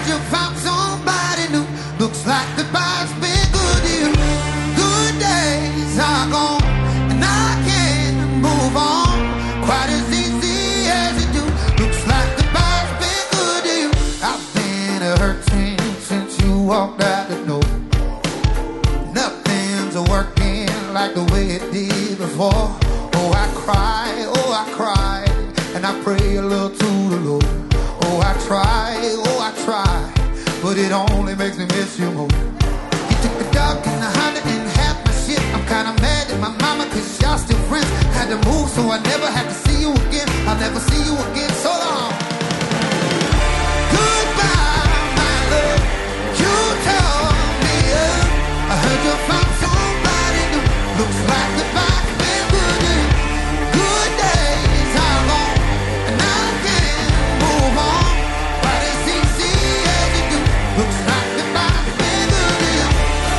you found somebody new. Looks like goodbye's been good to you. Good days are gone, and I can't move on quite as easy as you do. Looks like goodbye's been good to you. I've been hurting since you walked out the door. Nothing's working like the way it did before. Oh, I cry, and I pray a little to the Lord. Oh, I try, but it only makes me miss you more. You took the dog and the Honda and half my shit. I'm kinda mad at my mama cause y'all still friends. Had to move so I never had to see you again. I'll never see you again, so long. Goodbye, my love. You tore me up. I heard you found somebody new. Looks like goodbye's been good to you. Good days are gone, and I can't move on quite as easy as you do. Looks like goodbye's been good to you.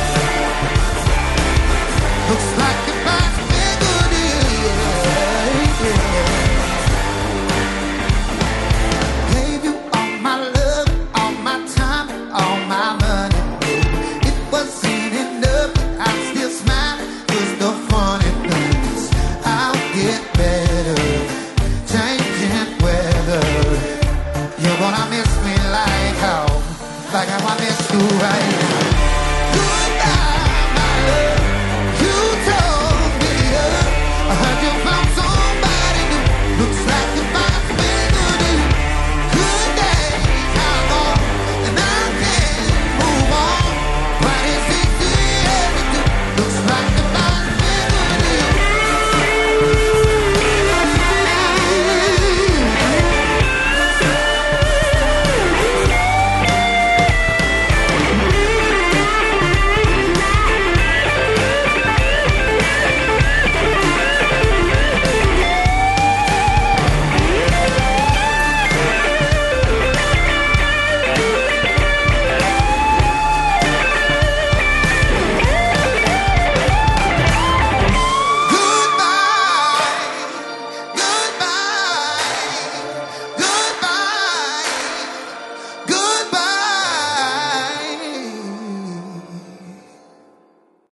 Looks like goodbye's been good to you. Gave you all my love, all my time, all my money. It wasn't enough, but I'm still smiling. 'Cause the funny thing is, I'll get better.